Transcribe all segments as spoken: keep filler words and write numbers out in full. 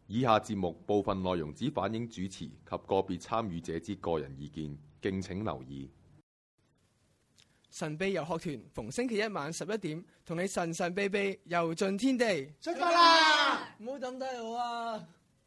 以下節目部分內容只反映主持及個別參與者之個人意見，敬請留意。 神秘遊學團逢星期一晚十一點，同你神神秘秘遊盡天地。 出發啦！ 唔好抌低我啊！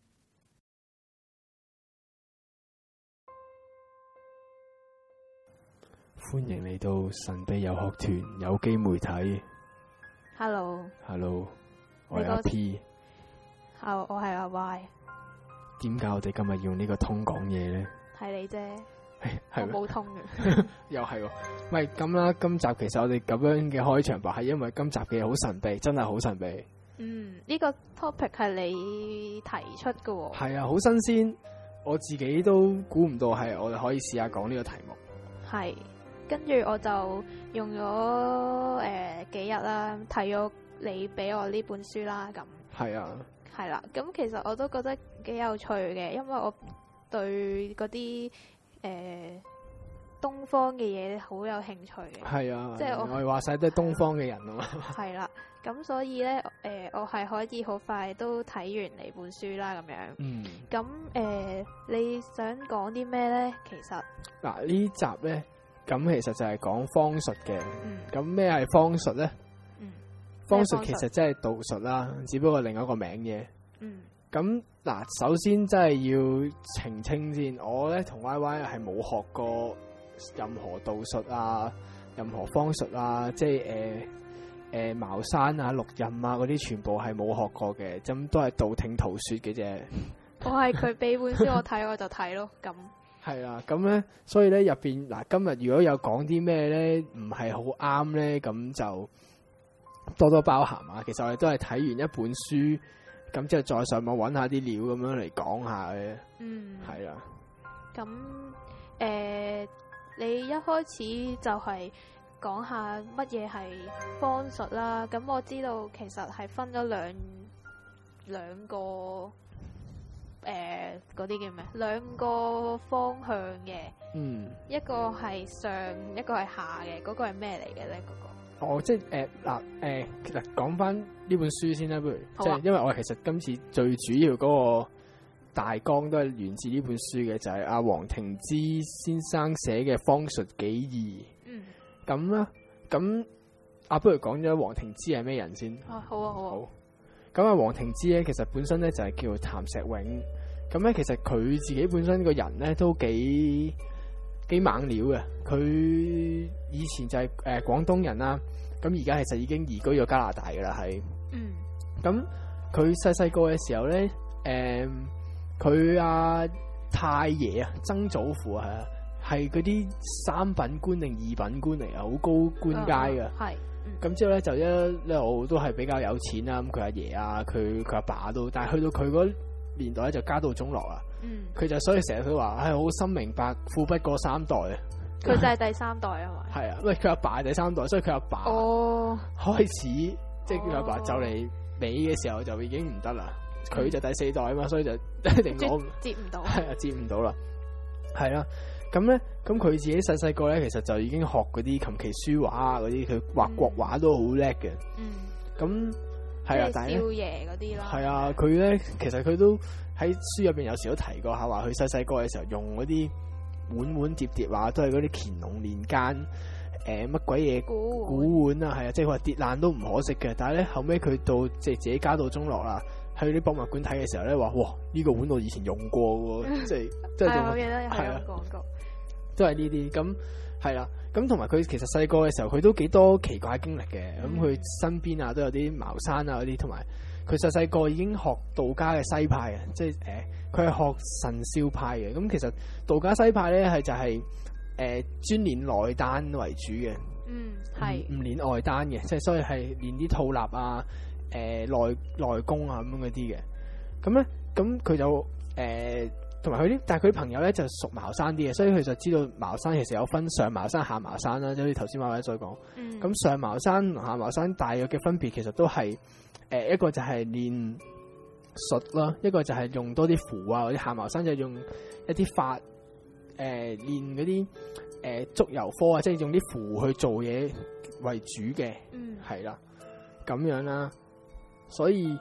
歡迎嚟到神秘遊學團有機媒體。 Hello，Hello， Hello， 我係阿 P。 我我係阿 Y。 點解我哋今日用呢個通講嘢咧？ 係你啫， 係我冇通嘅。 又係喎，唔係咁啦。今集其實我哋咁樣嘅開場白係因為今集嘅嘢好神秘，真係好神秘。 嗯，呢、這個 topic 係你提出嘅喎。 係啊，好新鮮，我自己都估唔到係我哋可以試下講呢個題目。 係，跟住我就用咗誒、呃、幾日啦，睇咗你俾我呢本書啦，咁。 係啊。 係啦，咁其實我都覺得幾有趣嘅，因為我對嗰啲誒東方嘅嘢好有興趣嘅。係啊，即係我我哋話晒都係東方嘅人啊嘛。 係啦，咁所以咧，誒、呃，我係可以好快都睇完你本書啦，咁樣。嗯。咁誒、呃，你想講啲咩咧？其實嗱，呢集咧，咁其實就係講方術嘅。嗯。咁咩係方術咧？方術其實真係道術啦，只不過另一個名嘅。嗯。咁嗱，首先真係要澄清先，我咧同 Y Y 係冇學過任何道術啊，任何方術啊，即係誒誒茅山啊、六壬啊嗰啲，全部係冇學過嘅，咁都係道聽途說嘅啫。 我係佢俾本書我睇，我就睇咯。咁係啦，咁咧，所以咧入邊嗱，今日如果有講啲咩咧唔係好啱咧，咁就多多包涵啊！其實我哋都係睇完一本書，咁之後再上網揾下啲料咁樣嚟講下嘅。嗯，係啦。 咁誒、呃，你一開始就係講下乜嘢係方術啦。咁我知道其實係分咗兩兩個誒嗰啲叫咩？兩個方向嘅。嗯。一個係上，一個係下嘅。嗰、嗰個係咩嚟嘅咧？嗰、嗰個哦，即係誒嗱誒，其實講翻呢本書先啦，不如，即係、啊、因為我其實今次最主要嗰個大綱都係源自呢本書嘅，就係、是、阿黃庭之先生寫嘅《方術紀義》。嗯。咁啦，咁啊，不如講咗黃庭之係咩人先？ 啊，好啊，好啊。好。 咁啊，黃庭之咧，其實本身咧就係叫譚石永。咁咧，其實佢自己本身個人咧都幾幾猛料嘅。佢以前就係誒廣東人啦。咁而家其實已經移居咗加拿大㗎啦，係。嗯。咁佢細細個嘅時候咧，誒佢阿太爺啊，曾祖父啊，係嗰啲三品官定二品官嚟啊，好高官階㗎。係、嗯。咁、嗯、之後咧就一一路都係比較有錢啦。咁佢阿爺啊，佢佢阿爸都，但係去到佢嗰年代咧就家道中落啦。嗯。佢就所以成日佢話係好深明白，富不過三代啊。 佢就係第三代啊嘛，係啊，喂，佢阿爸係第三代，所以佢阿爸開始、oh. 即係佢阿爸就嚟尾嘅時候就已經唔得啦，佢、oh. 就第四代啊嘛，所以就一定攞接唔到， 係啊，接唔到啦，係啦，咁咧，咁佢自己細細個咧，其實就已經學嗰啲琴棋書畫啊，嗰啲佢畫國畫都好叻嘅，嗯，咁係啊，但係少爺嗰啲啦， 係啊，佢咧其實佢都喺書入邊有時都提過下，話佢細細個嘅時候用嗰啲碗碗碟碟啊，都係嗰啲乾隆年間誒乜鬼嘢古古碗啊，係啊，即係話跌爛都唔可惜嘅。但係咧後尾佢到即係自己家道中落啦，去啲博物館睇嘅時候咧，話哇呢、這個碗我以前用過喎，即係即係我記得係啊講過， 都係呢啲咁係啦。咁同埋佢其實細個嘅時候，佢都幾多奇怪經歷嘅。咁、嗯、佢身邊啊都有啲茅山啊嗰啲，同埋佢細細個已經學道家嘅西派啊，即係誒。呃佢係學神霄派嘅，咁其實道家西派咧係就係、是、誒、呃、專練內丹為主嘅，嗯係唔練外丹嘅，即係所以係練啲吐納啊、誒、呃、內內功啊咁樣嗰啲嘅。咁咧咁佢就誒同埋佢啲，但係佢啲朋友咧就熟茅山啲嘅，所以佢就知道茅山其實有分上茅山、下茅山啦，即係好似頭先馬偉所講。咁、嗯、上茅山同下茅山大約嘅分別其實都係誒、呃、一個就係練術啦，一個就係用多啲符啊，或者下茅山就用一啲法誒練嗰啲誒足油科啊，即係用啲符去做嘢為主嘅，係、嗯、啦咁樣啦。所以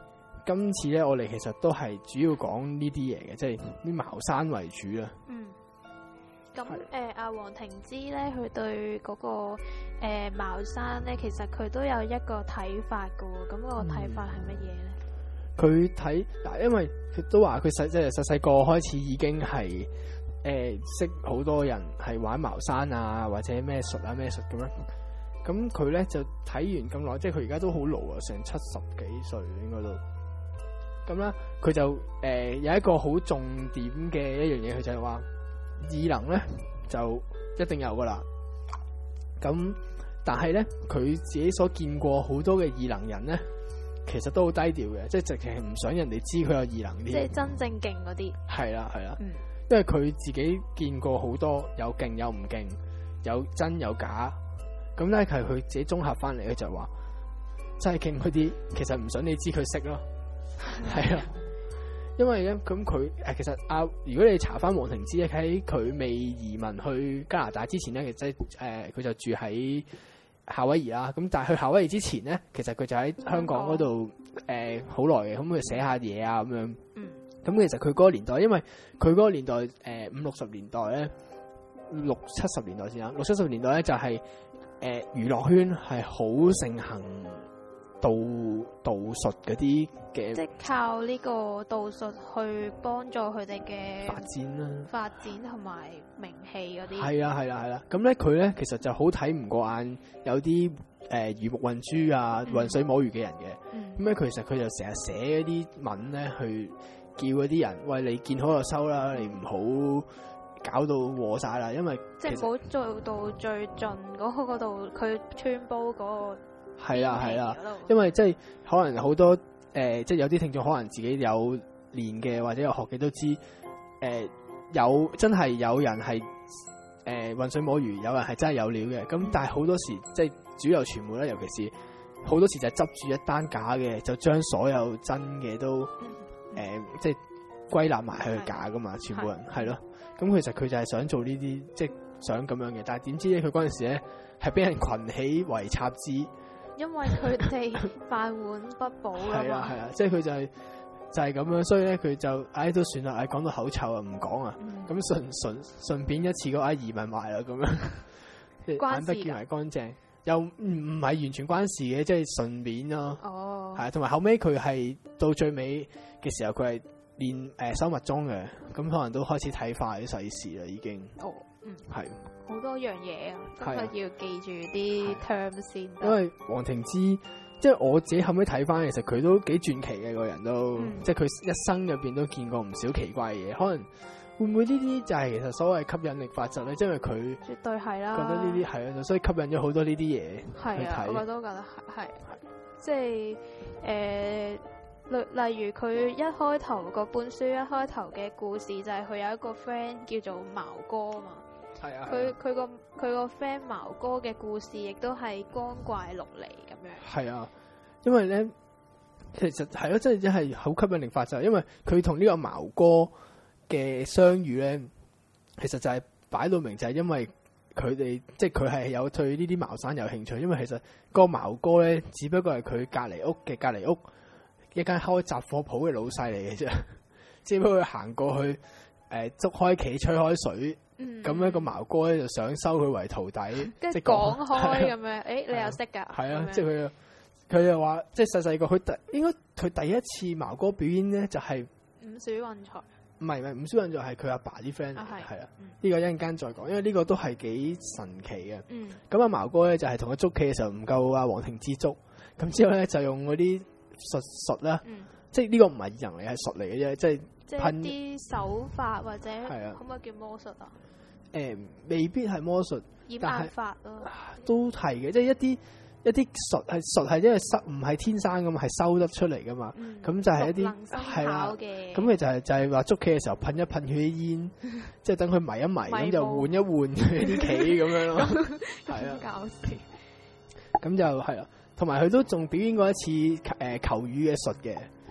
今次咧，我哋其實都係主要講呢啲嘢嘅，即係啲茅山為主啦。 嗯。咁誒，阿黃庭芝咧，佢對嗰、嗰個誒、呃、茅山咧，其實佢都有一個睇法嘅喎。咁、嗰個睇法係乜嘢咧？ 佢睇嗱，因為佢都話佢細即係細細個開始已經係誒、呃、識好多人係玩茅山啊，或者咩術啊咩術咁樣。咁佢咧就睇完咁耐，即係佢而家都好老啊，成七十幾歲應該都。咁咧，佢就誒、呃、有一個好重點嘅一樣嘢，佢就係話。異能咧就一定有噶啦，咁但係咧佢自己所見過好多嘅異能人咧，其實都好低調嘅，即係直情係唔想人哋知佢有異能啲。即係真正勁嗰啲。係啦係啦， 嗯、 因為佢自己見過好多有勁有唔勁，有真有假，咁咧係佢自己綜合翻嚟咧就話，真係勁嗰啲其實唔想你知佢識咯，係啊。因為咧，咁佢誒其實啊，如果你查翻黃庭芝咧，喺佢未移民去加拿大之前咧，其實誒佢就住喺夏威夷啦。咁但係去夏威夷之前咧，其實佢就喺香港嗰度誒好耐嘅，咁佢寫下嘢啊咁樣。嗯。咁其實佢嗰個年代，因為佢嗰個年代誒五六十年代咧，六七十年代先啦，六七十年代咧就係誒娛樂圈係好盛行。道道術嗰啲嘅， 即係靠呢個道術去幫助佢哋嘅發展啦， 發展同埋名氣嗰啲。係啊係啦係啦，咁咧佢咧其實就好睇唔過眼，有啲誒魚目混珠啊、渾、嗯、水摸魚嘅人嘅。咁咧佢其實佢就成日寫嗰啲文咧，去叫嗰啲人，喂，你見好就收啦，你唔好搞到禍晒啦，因為即係唔好做到最盡嗰度，佢穿煲嗰個。 係啦係啦，因為即係可能好多誒、呃，即係有啲聽眾可能自己有練嘅或者有學嘅都知，誒、呃、有真係有人係誒渾水摸魚，有人係真係有料嘅。咁但係好多時即係主流傳媒咧，尤其是好多時就係執住一單假嘅，就將所有真嘅都誒、呃、即係歸納埋去假噶嘛，全部人係咯。咁其實佢就係想做呢啲，即係想咁樣嘅。但係點知咧，佢嗰陣時咧係俾人群起圍插枝。 因為佢哋飯碗不保㗎嘛，係啊係啊， 即係佢就係、是、就係、是、咁樣，所以咧佢就唉都算啦，唉講到口臭啊，唔講啊，咁順順順便一次個唉移民埋啦咁樣，眼不見為乾淨，又唔唔係完全關事嘅，即係順便咯。哦，係啊，同埋後尾佢係到最尾嘅時候，佢係練誒修密宗嘅，咁可能都開始睇化啲世事啦，已經。哦，嗯，係。 好多樣嘢啊，真係要記住啲 term 先。 因為黃庭芝，即係我自己後尾睇翻，其實佢都幾傳奇嘅個人都，嗯、即係佢一生入邊都見過唔少奇怪嘅嘢。可能會唔會呢啲就係其實所謂吸引力法則咧？因為佢絕對係啦， 覺得呢啲係啊，所以吸引咗好多呢啲嘢去睇。 我都覺得係，係即係誒，例例如佢一開頭嗰本書一開頭嘅故事就係佢有一個 friend 叫做茅哥啊嘛。係啊，佢佢個佢個 friend 茅哥嘅故事亦都係光怪陸離咁樣。係啊，因為咧，其實係咯，真係真係好吸引力法則。因為佢同呢個茅哥嘅相遇咧，其實就係擺到明，就係因為佢哋即係佢係有對呢啲茅山有興趣。因為其實個茅哥咧，只不過係佢隔離屋嘅隔離屋一間開雜貨鋪嘅老細嚟嘅啫，只不過佢行過去誒，捉、呃、開旗吹開水。咁樣個茅哥咧就想收佢為徒弟， 跟住講開咁樣，誒你又識㗎？係啊， 即係佢佢又話，即係細細個佢第應該佢第一次茅哥表演咧就係五鼠運財， 唔係唔係五鼠運財係佢阿爸啲 friend，係啊，呢個一陣間再講，因為呢個都係幾神奇嘅。咁阿茅哥咧就係同佢捉棋嘅時候唔夠阿黃庭芝捉，咁之後咧就用嗰啲術術啦，即係呢個唔係人嚟，係術嚟嘅啫，即係即係啲手法或者可唔可以叫魔術啊？ 誒、呃，未必係魔術， 掩眼法咯， 都係嘅，即係一啲一啲術係術係因為收唔係天生噶嘛，係收得出嚟噶嘛，咁、嗯、就係一啲係啦，咁佢就係、是、就係話捉棋嘅時候噴一噴佢啲煙，即係等佢迷一迷，咁就換一換佢啲棋咁樣咯，係啊，搞笑，咁就係啦，同埋佢都仲表演過一次誒、呃、求雨嘅術嘅。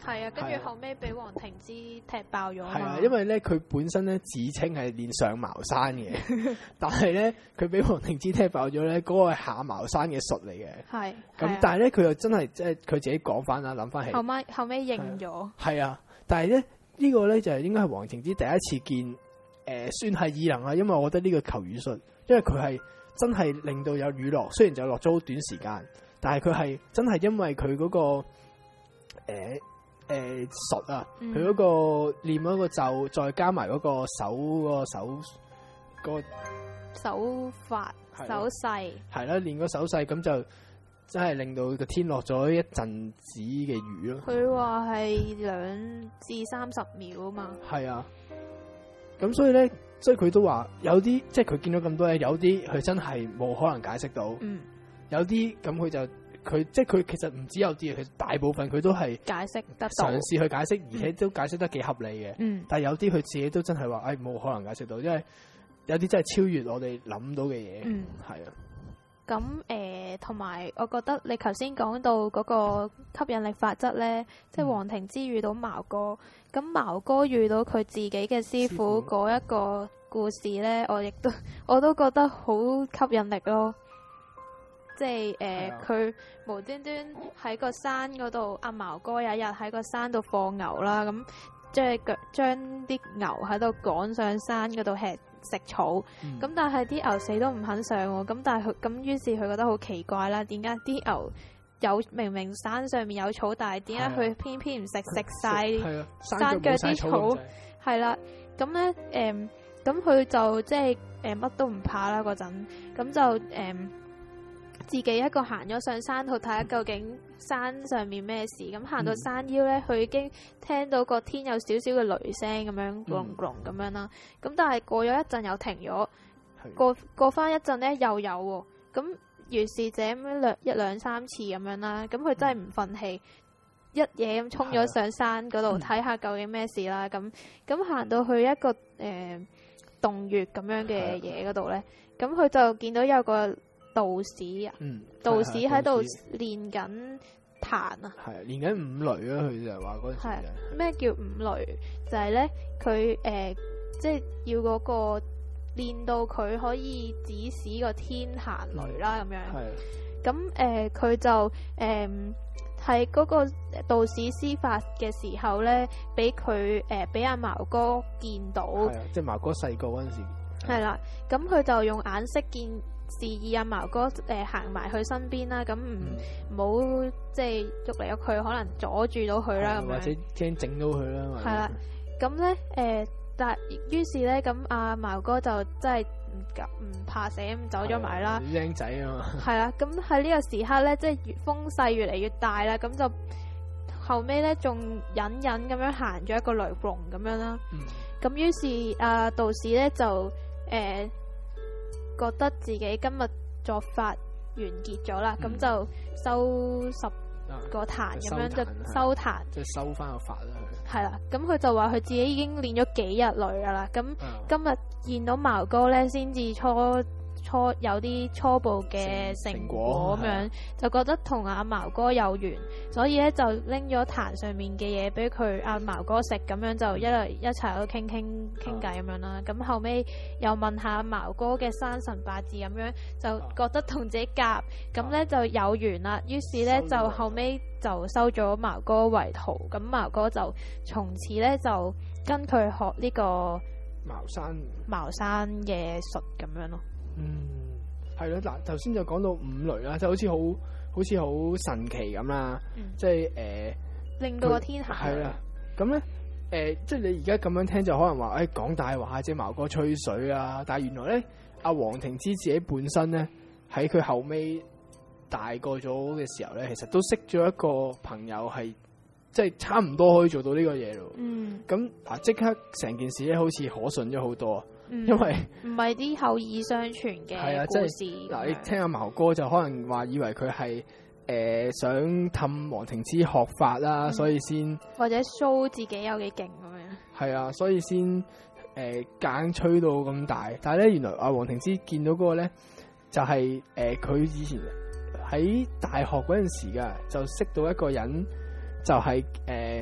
係啊，跟係啊住後尾俾黃庭之踢爆咗係啊嘛， 因為咧佢本身咧自稱係練上茅山嘅，但係咧佢俾黃庭之踢爆咗咧，嗰、個係下茅山嘅術嚟嘅。 係咁、 係啊但係咧佢又真係即係佢自己講翻啦，諗翻起後尾後尾認咗， 係啊，但係咧呢、個咧就係應該係黃庭之第一次見誒、呃算係異能啊，因為我覺得呢個求雨術，因為佢係真係令到有雨落，雖然就落咗好短時間，但係佢係真係因為佢嗰、個誒誒術啊， 嗯佢嗰、個念嗰個咒，再加埋嗰個手嗰、個手嗰、個手法係啊手勢係啦，練個手勢咁就真係令到個天落咗一陣子嘅雨咯。 佢話係兩至三十秒啊嘛， 係啊，咁所以咧，所以佢都話有啲即係佢見到咁多嘢，有啲佢真係冇可能解釋到， 嗯， 有啲咁佢就佢即係佢其實唔止有啲，佢大部分佢都係解釋得到嘗，試去解釋，而且都解釋得幾合理嘅。 嗯但係有啲佢自己都真係話，誒冇可能解釋到，因為有啲真係超越我哋諗到嘅嘢。 嗯。 係啊， 咁誒，同埋我覺得你頭先講到嗰個吸引力法則咧，即係嗯黃庭之遇到茅哥，咁茅哥遇到佢自己嘅師師傅傅嗰一個故事咧，我亦都我都覺得好吸引力咯。即係誒， 係啊佢、無端端喺個山嗰度，阿茅哥有一日喺個山度放牛啦，咁即係腳將啲牛喺度趕上山嗰度吃食草。 嗯咁但係啲牛死都唔肯上喎，咁但係佢咁於是佢覺得好奇怪啦，點解啲牛有明明山上面有草，但係點解佢偏偏唔食食晒？ 係啊， 山腳啲草咁滯係啦，咁咧誒，咁佢就即係誒乜都唔怕啦嗰陣，咁就誒、嗯自己一個行咗上山度睇下究竟山上面咩事，咁行到山腰咧，佢已經聽到個天有少少嘅雷聲咁樣，轟隆咁樣啦，咁但係過咗一陣又停咗。 係過過翻一陣咧又有喎，咁如是者咁兩一兩三次咁樣啦，咁佢真係唔憤氣，一嘢咁衝咗上山嗰度睇下究竟咩事啦，咁咁行到去一個誒、呃、洞穴咁樣嘅嘢嗰度咧，咁佢就見到有個道士啊， 嗯， 道士喺度道士練緊彈啊。 係啊練緊五雷啊，佢就係話嗰陣時係就咩叫五雷？就係咧佢誒，即係要嗰、個練到佢可以指使個天行雷啦咁樣。 係咁誒，佢、就誒喺嗰個道士施法嘅時候咧，俾佢誒俾阿茅哥見到， 係啊，即係茅哥細個嗰陣時係啦。咁佢就用眼色見示意阿茅哥誒行埋佢身邊啦。咁唔唔好即係喐嚟喐去，可能阻住到佢啦咁樣。 或者驚整到佢啦。或者係啦，咁咧誒，但係於是咧，咁阿茅哥就真係唔敢唔怕死咁走咗埋啦。 係啊僆仔啊嘛， 係啦，咁喺呢個時刻咧，即係越風勢越嚟越大啦，咁就後尾咧仲隱隱咁樣行咗一個雷龍咁樣啦。 嗯咁於是阿道士咧就誒、呃、覺得自己今日作法完結咗啦，咁、 嗯就收十啊個壇咁樣就收壇係收壇。 即係收翻個法啦。 係啦，咁佢就話佢自己已經練咗幾日雷噶啦，咁佢啊今日見到茅哥咧，先至初初有啲初步嘅成成果果咁樣，就覺得同阿茅哥有緣，所以咧就拎咗壇上面嘅嘢俾佢阿茅哥食，咁樣就一嚟一齊喺度傾傾傾偈咁樣啦。咁後尾又問下茅哥嘅生辰八字咁樣，就覺得同自己夾，咁咧就有緣啦。於是咧就收咗為徒後尾就收咗茅哥為徒，咁茅哥就從此咧就跟佢學呢個茅山， 茅山嘅術咁樣咯。 嗯，係咯。嗱，頭先就講到五雷啦，就好似好好似好神奇咁啦， 嗯即係誒。 令到個天行雷係啦，咁咧誒，即係你而家咁樣聽就可能話，誒講大話，即係茅哥吹水啊！但係原來咧，阿黃庭之自己本身咧，喺佢後尾大個咗嘅時候咧，其實都識咗一個朋友係，即係差唔多可以做到呢個嘢咯。 嗯， 咁啊，即刻成件事咧，好似可信咗好多， 嗯因為唔係啲口耳相傳係啊嘅故事咁嗱，你樣聽阿茅哥就可能話以為佢係誒想氹黃庭之學法啦， 嗯所以先。 或者 show 自己有幾勁咁樣。 係啊，所以先誒夾硬吹到咁大，但係咧原來阿黃庭之見到嗰個咧就係誒佢以前喺大學嗰陣時噶，就識到一個人，就係誒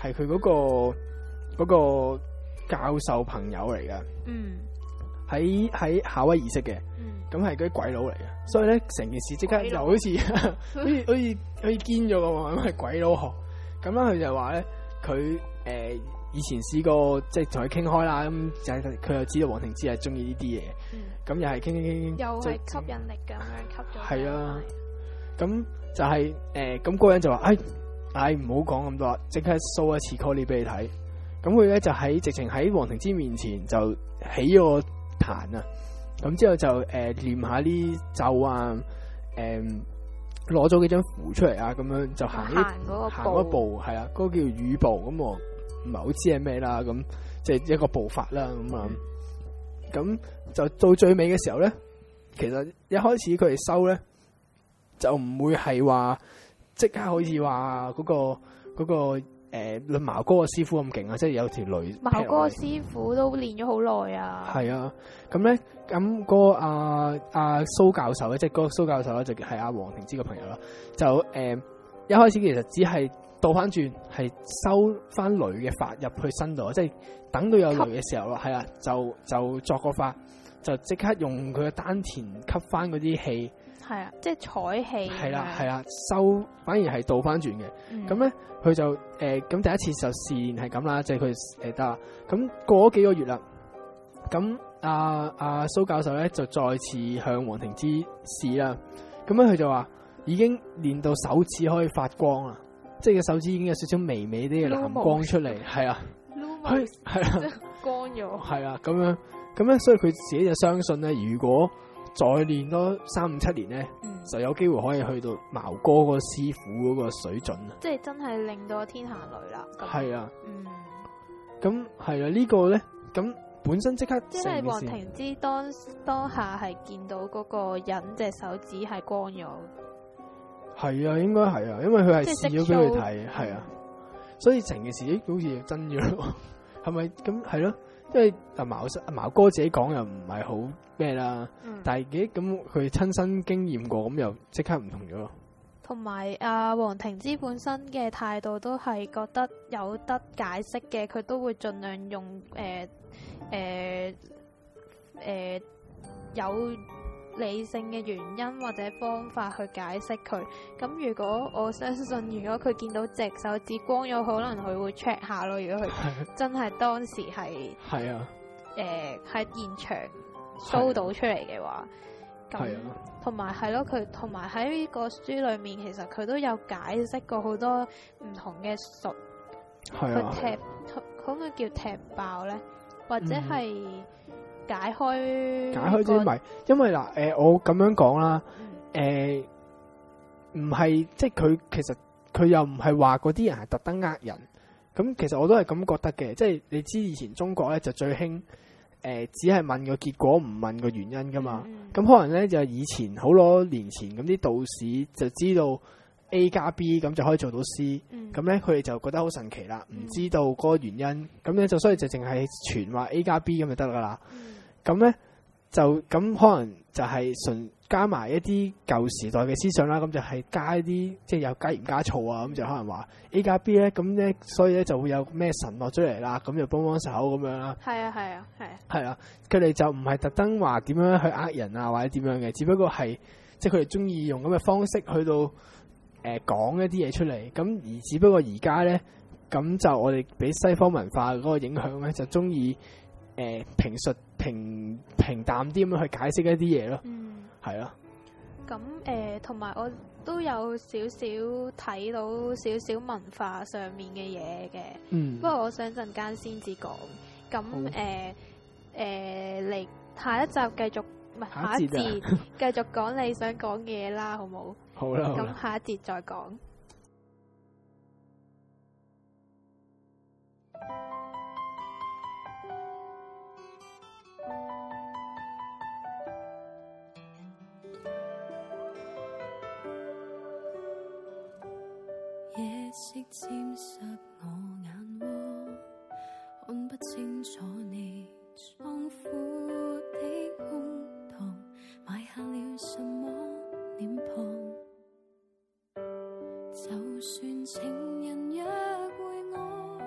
係佢嗰個嗰、嗰個教授朋友嚟㗎， 嗯， 喺喺夏威夷識嘅，咁係嗰啲鬼佬嚟嘅，所以咧成件事即刻又好似好似好似好似堅咗咁喎，咁係鬼佬學。咁啦，佢就話咧，佢誒以前試過即係同佢傾開啦，咁就係佢又知道黃庭之係中意呢啲嘢，咁、嗯、又係傾傾傾傾， 又係吸引力咁樣吸咗。係啊， 咁就係誒咁嗰個人就話：哎，唉唔好講咁多，即刻 show 一次 call 俾你睇。咁佢咧就喺直情喺黃庭之面前就起咗個壇啊，咁之後就誒、呃、念下啲咒啊，誒攞咗幾張符出嚟啊，咁樣就行呢行一步，係啊，嗰、嗰個叫雨步，咁我唔係好知係咩啦，咁即係一個步法啦，咁啊，咁就到最尾嘅時候咧，其實一開始佢哋收咧就唔會係話即刻好似話嗰個嗰個。嗰個誒，茅哥個師傅咁勁啊！即係有條雷。 茅哥個師傅都練咗好耐啊。係啊，咁咧，咁嗰個阿阿蘇教授咧，即係嗰個蘇教授咧，就係阿黃庭之個朋友啦。就誒、呃，一開始其實只係倒翻轉，係收翻雷嘅法入去身度，即係等到有雷嘅時候咯，係啊，就就作個法，就即刻用佢嘅丹田吸翻嗰啲氣。 係啊，即係採氣。係啦， 係啦，收反而係倒翻轉嘅。咁、嗯、咧，佢就誒，咁、呃、第一次就試驗係咁啦，即係佢誒得啦。咁過咗幾個月啦，咁阿阿蘇教授咧就再次向黃庭之試啦。咁咧佢就話已經練到手指可以發光啦，即係個手指已經有少少微微啲嘅藍光出嚟。係啊，佢係啦， 光咗。係啊，咁樣咁咧，所以佢自己就相信咧，如果再練多三五七年咧、嗯，就有機會可以去到茅哥個師傅嗰個水準啊！ 即係真係令到天下雷啦！ 係啊， 嗯， 咁係啊，這個、呢個咧，咁本身即刻即係黃庭之當當下係見到嗰個人隻手指係光咗，係啊，應該係啊，因為佢係試咗俾佢睇，係啊，所以成件事好似真咗咯，係咪咁係咯？因為阿茅阿茅哥自己講又唔係好咩啦，嗯、但係幾咁佢親身經驗過，咁又即刻唔同咗咯。 同埋阿黃庭之本身嘅態度都係覺得有得解釋嘅，佢都會盡量用誒誒誒有理性嘅原因或者方法去解釋佢。咁如果我相信，如果佢見到隻手指光咗，可能佢會 check 下咯。如果佢真係當時係係啊，誒喺現場 show 到出嚟嘅話，咁同埋係咯，佢同埋喺呢個書裏面，其實佢都有解釋過好多唔同嘅術，佢踢可唔可以叫踢爆咧，或者係、嗯。解開解開啲謎， 因為嗱，誒、呃，我咁樣講啦，誒、呃，唔係，即係佢其實佢又唔係話嗰啲人係特登呃人，咁其實我都係咁覺得嘅，即係你知以前中國咧就最興，誒、呃，只係問個結果唔問個原因噶嘛，咁、嗯、可能咧就以前好多年前咁啲道士就知道 A 加 B 咁就可以做到 C，咁咧佢哋就覺得好神奇啦，唔、嗯、知道嗰個原因，咁咧就所以就淨係傳話 A 加 B 咁就得噶啦。咁咧就咁可能就係純加埋一啲舊時代嘅思想啦，咁就係加一啲即係有加鹽加醋啊，咁就可能話 A 加 B 咧，咁咧所以咧就會有咩神落出嚟啦，咁就幫幫手咁樣啦。 係啊係啊係啊。 係啊，佢哋就唔係特登話點樣去呃人啊，或者點樣嘅，只不過係即係佢哋中意用咁嘅方式去到誒講、呃、一啲嘢出嚟，咁而只不過而家咧咁就我哋俾西方文化嗰個影響咧，就中意。誒、呃，平述平平淡啲咁樣去解釋一啲嘢咯，嗯，係咯。 咁誒，同、呃、埋我都有少少睇到少少文化上面嘅嘢嘅，嗯。不過我想陣間先至講。咁誒誒，嚟、呃、下一集繼續，唔係下一節繼續講你想講嘅嘢啦，好冇？ 好啦。 咁下一節再講。 夜色沾濕我眼窩，看不清楚你壯闊的胸膛，埋下了什麼臉龐。就算情人約會我，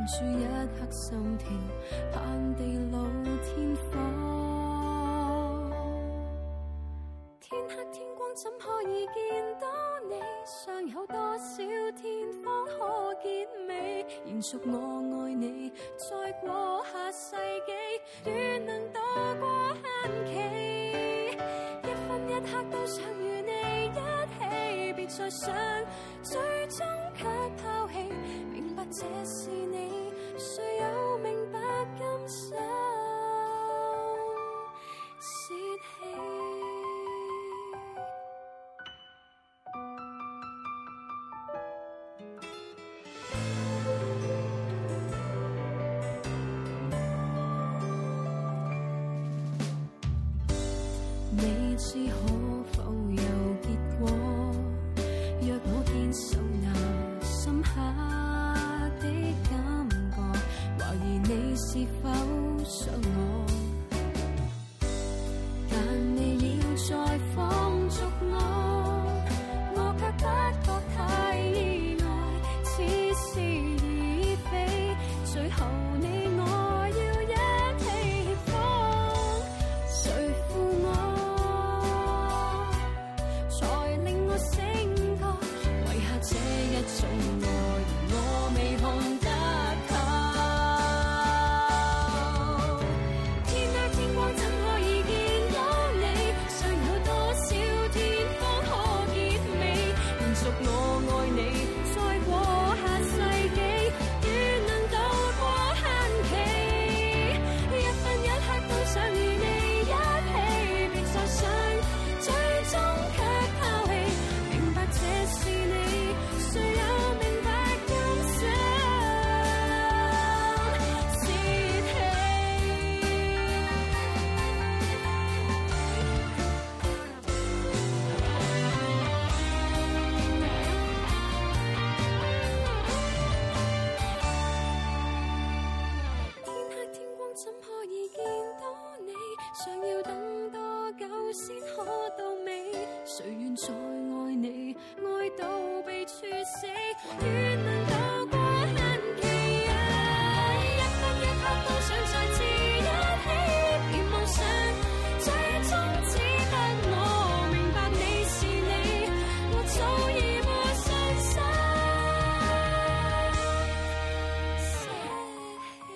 停住一刻心跳，盼地老天荒。天黑天光怎可以見到你？尚有多少天方可結尾？延續我愛你，再過下世紀，願能渡過限期。一分一刻都想與你一起，別再想，最終卻拋棄。明白這是你，誰又明白今生泄氣？未知可否有結果？若我堅守那深刻的感覺，懷疑你是否想我？但你要再放逐我，我卻不覺太意外，似是而非。最後你我要一起協防，誰負我？這一種愛，我未看得透。天黑天光怎可以見到你？尚有多少天方可結尾？延續我愛你，再過下世紀，願能渡過限期。一分一刻都想與你一起，別再想，最終卻拋棄。明白這是你。誰又明白今生泄氣？天黑天光怎可以見到你？想要等多久先可到尾？誰願再愛你，愛到被處死，願能渡過限期啊！一分一刻都想再次一起，別妄想，最終只得我明白你是你，我早已沒信心捨棄。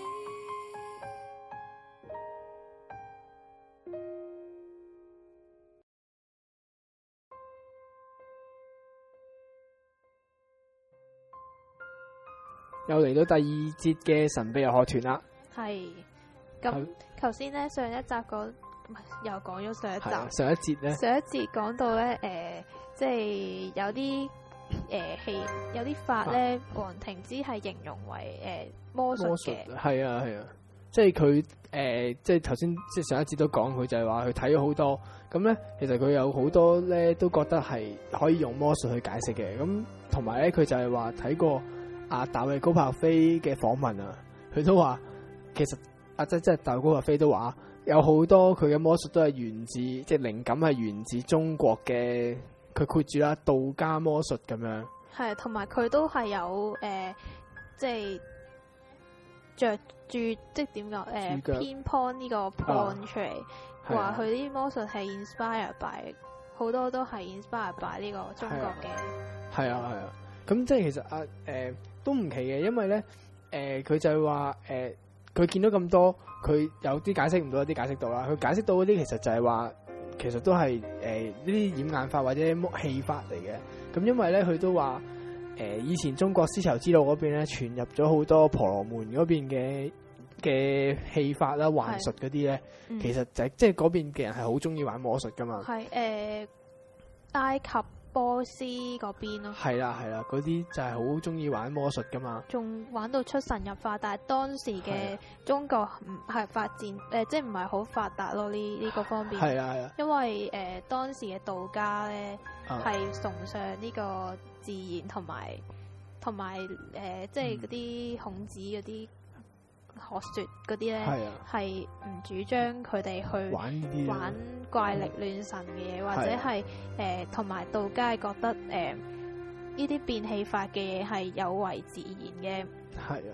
又嚟到第二節嘅神秘遊學團啦。 係咁，頭先咧上一集講，唔係又講咗上一集。 係啊，上一節咧， 上一節講到咧，誒、呃，即係有啲誒戲，有啲法咧，黃庭之係形容為誒、呃、魔術嘅。 係啊係啊，即係佢誒，即係頭先即係上一節都講，佢就係話佢睇咗好多，咁咧其實佢有好多咧都覺得係可以用魔術去解釋嘅，咁同埋咧佢就係話睇過阿大衛高柏飛嘅訪問啊，佢都話其實阿即即係大衛高柏飛都話有好多佢嘅魔術都係源自即係靈感係源自中國嘅，佢括住啦道家魔術咁樣。 係，同埋佢都係有誒、呃，即係着住即係點講誒偏 point 呢個 point 出嚟，話佢啲魔術係 inspire by 好多都係 inspire by 呢個中國嘅。 係啊係啊，咁即係其實啊誒、呃、都唔奇嘅，因為咧誒佢就係話誒佢見到咁多，佢有啲解釋唔到，有啲解釋到啦。佢解釋到嗰啲其實就係話，其實都係誒呢啲掩眼法或者戲法嚟嘅。咁因為咧佢都話誒、呃、以前中國絲綢之路嗰邊咧傳入咗好多婆羅門嗰邊嘅嘅戲法啦、幻術嗰啲咧，嗯、其實就係、即係嗰邊嘅人係好中意玩魔術噶嘛。 係誒、呃、埃及波斯嗰邊咯。係啦係啦，嗰啲就係好中意玩魔術噶嘛。仲玩到出神入化，但係當時嘅中國唔係發展誒、呃，即係唔係好發達咯呢呢個方面。係啊係啊，因為誒、呃、當時嘅道家咧係崇尚呢個自然同埋同埋誒，即係嗰啲孔子嗰啲學説嗰啲咧，係唔主張佢哋去玩呢啲玩怪力亂神嘅嘢，或者係誒同埋道家係覺得誒呢啲變戲法嘅嘢係有違自然嘅。係啊，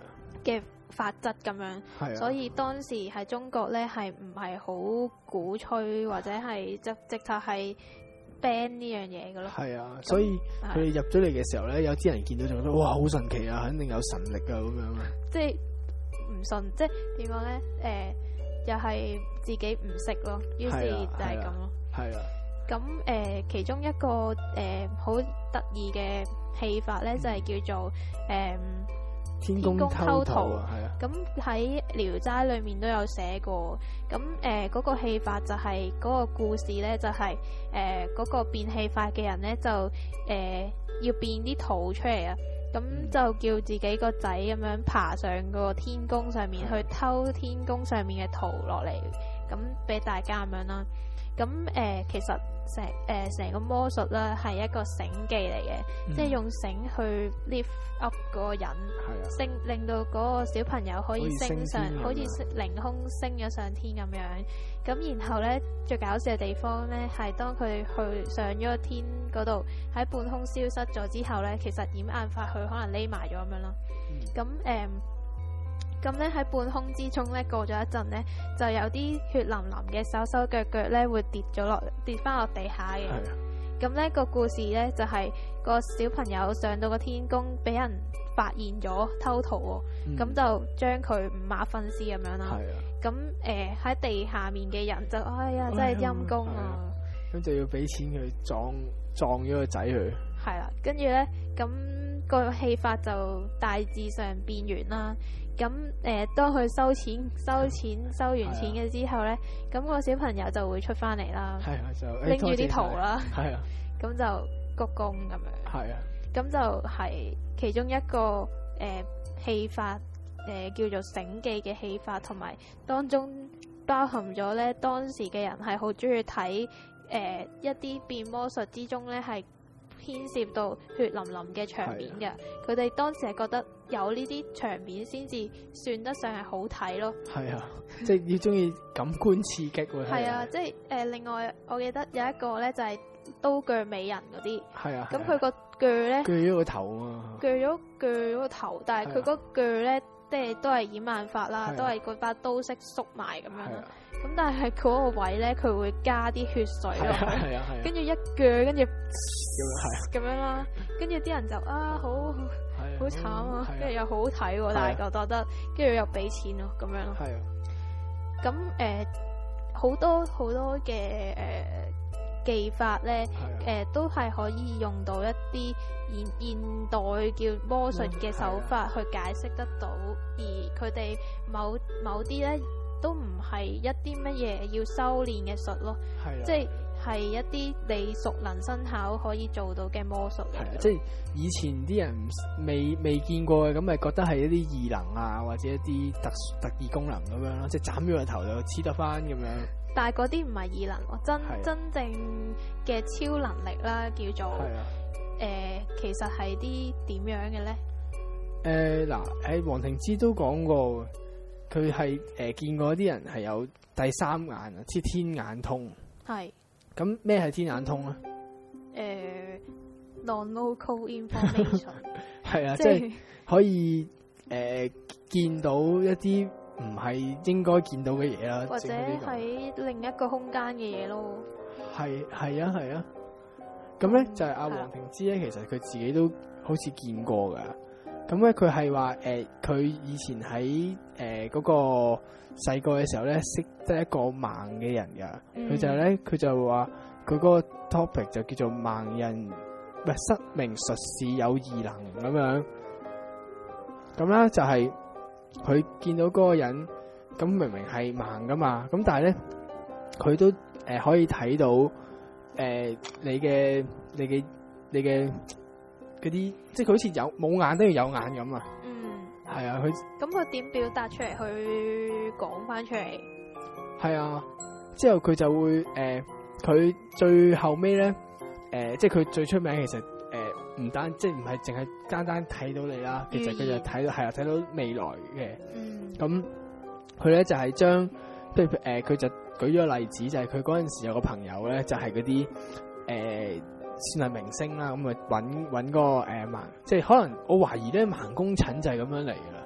嘅法則咁樣， 係啊， 所以當時喺中國咧係唔係好鼓吹或者係直直頭係 ban 呢樣嘢嘅咯。 係啊，所以佢哋入咗嚟嘅時候咧，有啲人見到就覺得哇好神奇啊，肯定有神力啊咁樣啊。 即係唔信，即係點講咧？誒、呃，又係自己唔識咯，於是就係咁咯。 係啊。 咁誒、呃，其中一個誒好得意嘅戲法咧，就係、是、叫做誒、呃、 天宮偷桃啊，係啊。 咁喺《聊齋》裏面都有寫過。咁誒嗰個戲法就係、是、嗰、那個故事咧，就係誒嗰個變戲法嘅人咧，就誒、呃、要變啲桃出嚟啊。咁就叫自己個仔咁樣爬上個天宮上面去偷天宮上面嘅桃落嚟，咁俾大家咁樣啦。咁誒、呃、其實成誒成個魔術咧係一個繩技嚟嘅，嗯、即係用繩去 lift up 嗰個人，升、啊、令到嗰個小朋友可以升上，好似凌空升咗上天咁樣。咁然後咧最搞笑嘅地方咧係當佢哋去上咗個天嗰度，喺半空消失咗之後咧，其實掩眼法佢可能匿埋咗咁樣咯。咁誒咁咧喺半空之中咧過咗一陣咧，就有啲血淋淋嘅手手腳腳咧會跌咗落跌翻落地下嘅。咁咧、個故事咧就係、是、個小朋友上到個天宮，俾人發現咗偷桃喎，咁、嗯、就將佢五馬分屍咁樣啦。咁誒喺地下面嘅人就哎呀真係陰公啊！ 咁就要俾錢佢撞撞咗個仔佢。係啦，跟住咧咁個戲法就大致上變完啦。咁誒、呃，當佢收錢、收錢、收完錢嘅之後咧，咁、啊、個小朋友就會出翻嚟啦，拎住啲桃啦， 係啊， 咁就鞠躬咁樣， 係啊， 咁就係其中一個誒、呃、戲法，誒、呃、叫做繩記嘅戲法，同埋當中包含咗咧當時嘅人係好中意睇誒一啲變魔術之中咧係牽涉到血淋淋嘅場面嘅，佢哋、啊、當時係覺得有呢啲場面先至算得上係好睇咯。係啊，即係要中意感官刺激喎。 係啊，即係誒、呃，另外我記得有一個咧就係、是、刀鋸美人嗰啲。係啊。咁佢個鋸咧， 鋸咗個頭啊。 鋸咗鋸咗個頭，但係佢嗰鋸咧，即係都係掩眼法啦，啊、都係嗰把刀式縮埋咁樣啦。咁但係嗰個位咧，佢會加啲血水落去，跟住一鋸，跟住咁樣啦，跟住啲人就啊好好慘啊，跟住又好好睇喎，但係又覺得，跟住又俾錢咯，咁樣咯。係啊。咁誒好多好多嘅誒技法咧，誒都係可以用到一啲現現代叫魔術嘅手法去解釋得到，而佢哋某某啲咧。都唔係一啲乜嘢要修煉嘅術咯，即係係一啲你熟能生巧可以做到嘅魔術嚟嘅。 即係以前啲人未未見過嘅，咁咪覺得係一啲異能啊，或者一啲特特異功能咁樣咯，即係斬咗個頭就黐得翻咁樣。 但係嗰啲唔係異能咯，真真正嘅超能力啦，叫做誒、呃，其實係啲點樣嘅咧？ 誒嗱、呃，喺黃庭之都講過。佢係誒見過啲人係有第三眼啊，即係天眼通。係是。咁咩係天眼通啊？ 誒、呃、non-local information。 係啊，即係可以誒、呃、見到一啲唔係應該見到嘅嘢啦， 或者喺另一個空間嘅嘢咯。 係係啊係啊。咁咧、嗯、就係阿黃庭之咧，其實佢自己都好似見過㗎。咁咧，佢係話誒，佢、呃、以前喺誒嗰個細個嘅時候咧，識得一個盲嘅人噶。佢、嗯、就咧，佢就話佢嗰個 topic 就叫做盲人，唔係失明術士有異能咁樣。咁咧就係、是、佢見到嗰個人，咁明明係盲噶嘛，咁但係咧，佢都誒、呃、可以睇到誒、呃、你嘅你嘅你嘅。嗰啲即係佢好似有冇眼都要有眼咁啊！嗯，係啊，佢咁佢點表達出嚟？去講翻出嚟？ 係啊，之後佢就會誒，佢、呃、最後尾咧誒，即係佢最出名其實誒，唔、呃、單即係唔係淨係單單睇到你啦，其實佢就睇到係啊，睇到未來嘅。嗯，咁佢咧就係將即係誒，佢、呃、就舉咗個例子，就係佢嗰陣時有個朋友咧，就係嗰啲誒。呃算係明星啦，咁咪揾揾個誒盲，即係可能我懷疑咧盲公診就係咁樣嚟噶啦，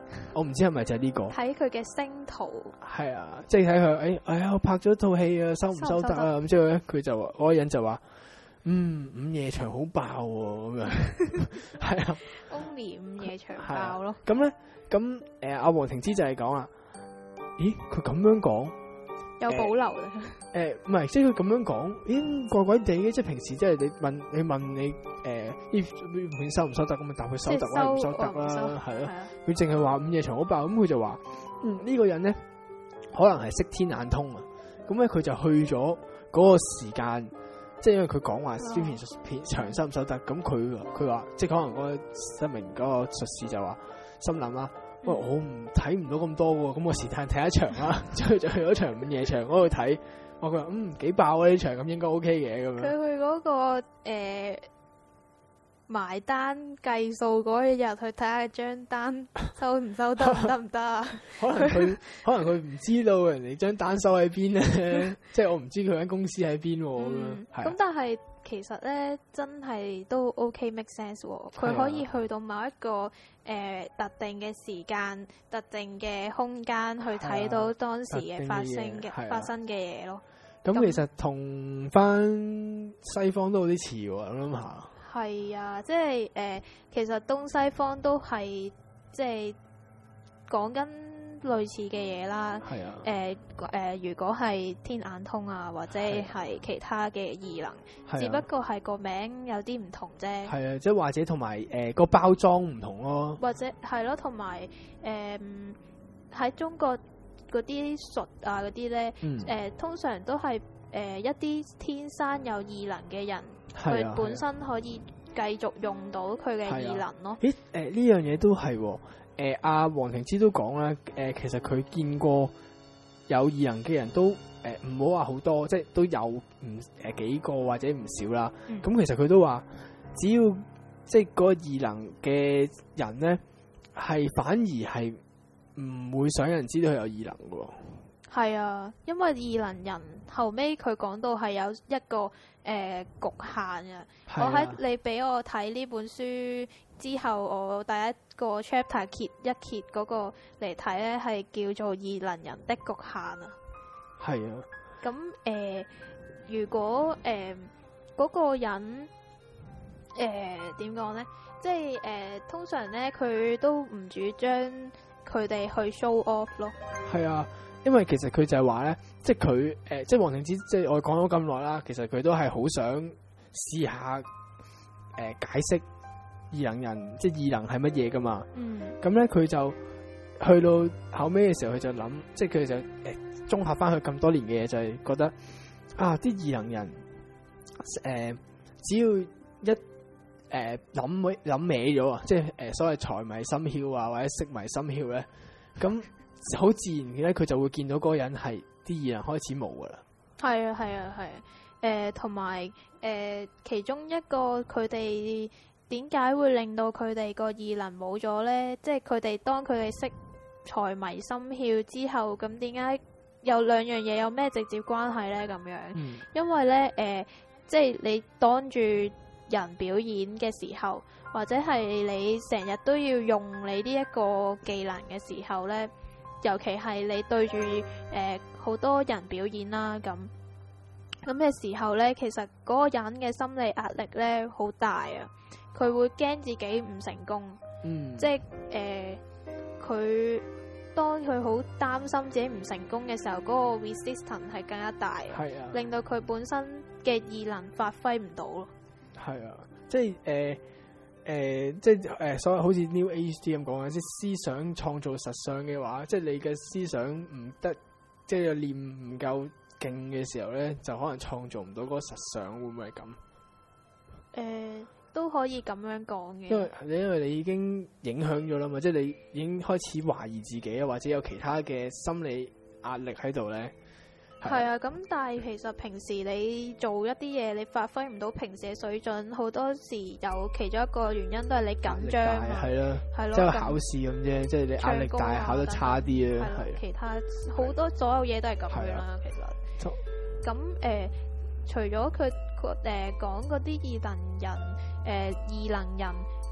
我唔知係咪就係呢、個。 睇佢嘅星途， 係啊，即係睇佢，誒，哎呀，我拍咗套戲啊，收唔收得啊？咁之後咧，佢就話嗰個人就話，嗯，午夜場好爆喎，咁樣，係啊， Only 午夜場爆咯。 咁咧，咁誒，阿黃庭之就係講啊，咦，佢咁樣講， 有保留嘅。 誒，唔係，即係佢咁樣講，咦，怪怪地嘅，即係平時即係你問你問你誒呢呢片收唔收得咁啊？答佢收得啦，唔收得啦，係咯。佢淨係話午夜場好爆，咁佢就話，嗯，呢個人咧可能係識天眼通啊，咁咧佢就去咗嗰個時間，即係因為佢講話呢片片場收唔收得，咁佢佢話，即係可能嗰個失明嗰個術士就話心諗啦。喂，我唔睇唔到咁多喎，咁我是但睇一場啦，之後就去咗場午夜場嗰度睇。我佢話嗯幾爆啊呢場，咁應該 OK 嘅咁樣。 佢去嗰個誒埋單計數嗰一日去睇下張單收唔收得得唔得啊？ 可能佢可能佢唔知道人哋張單收喺邊咧，即係我唔知佢間公司喺邊咁樣。 咁但係其實咧真係都 OK make sense 喎，佢可以去到某一個誒、呃、特定嘅時間、特定嘅空間去睇到當時嘅發生嘅發生嘅嘢咯。 咁其實同翻西方都有啲似喎，我諗下。 係啊，即係誒、呃，其實東西方都係即係講緊類似嘅嘢啦。 係啊。誒、 呃、誒、呃，如果係天眼通啊，或者係其他嘅異能， 啊、 只不過係個名有啲唔同啫。 係啊，即係或者同埋誒個包裝唔同咯。 或者係咯，同埋誒喺中國嗰啲術啊嗰啲咧，誒、 嗯呃、通常都係誒、呃、一啲天生有異能嘅人。佢、啊、本身可以繼續用到佢嘅異能咯。 咦？誒、呃、呢樣嘢都係喎。誒阿黃庭之都講啦。誒、呃、其實佢見過有異能嘅人都誒唔好話好多，即係都有唔誒、呃、幾個或者唔少啦。咁、嗯、其實佢都話，只要即係嗰個異能嘅人咧，係反而係唔會想人知道佢有異能嘅喎。係啊，因為異能人後尾佢講到係有一個。誒、呃、局限啊！我喺你俾我睇呢本書之後，我第一個 chapter 揭一揭嗰個嚟睇咧，係叫做異能人的局限啊。 係啊。 咁誒、呃，如果誒嗰、呃那個人誒點講咧？即係誒、呃、通常咧，佢都唔主張佢哋去 show off 咯。係啊。因為其實佢就係話咧，即係佢誒，即係黃庭之，即係我講咗咁耐啦。其實佢都係好想試下誒、呃、解釋異能人，即係異能係乜嘢噶嘛。嗯。咁咧，佢就去到後尾嘅時候，佢就諗，即係佢就誒綜合翻佢咁多年嘅嘢，就係、是、覺得啊，啲異能人誒、呃，只要一誒諗諗歪咗啊，即係誒、呃、所謂財迷心竅啊，或者色迷心竅咧，咁。好自然嘅咧，佢就會見到嗰個人係啲異能開始冇噶啦。係啊，係啊，係啊。誒、呃，同埋誒，其中一個佢哋點解會令到佢哋個異能冇咗咧？即係佢哋當佢哋識財迷心竅之後，咁點解有兩樣嘢有咩直接關係咧？咁樣，嗯、因為咧，誒、呃，即係你當住人表演嘅時候，或者係你成日都要用你呢一個技能嘅時候咧。尤其係你對住誒好多人表演啦，咁咁嘅時候咧，其實嗰個人嘅心理壓力咧好大啊，佢會驚自己唔成功，嗯，即係誒佢當佢好擔心自己唔成功嘅時候，嗰、嗰個 resistance 係更加大，係啊，令到佢本身嘅異能發揮唔到咯。係啊，即係誒。呃誒、呃，即係誒、呃，所謂好似 New Age 咁講嘅，即係思想創造實相嘅話，即係你嘅思想唔得，即係念唔夠勁嘅時候咧，就可能創造唔到嗰個實相，會唔會係咁？誒、呃，都可以咁樣講嘅。因為因為你已經影響咗啦嘛，即係你已經開始懷疑自己啊，或者有其他嘅心理壓力喺度咧。係啊，咁但係其實平時你做一啲嘢，你發揮唔到平時嘅水準，好多時有其中一個原因都係你緊張啊，係啦，係咯，即係考試咁啫，即係你壓力大，考得差啲啊，係其他好多所有嘢都係咁樣啦，其實。咁誒、呃，除咗佢誒講嗰啲異能人，誒、呃、異能人，誒、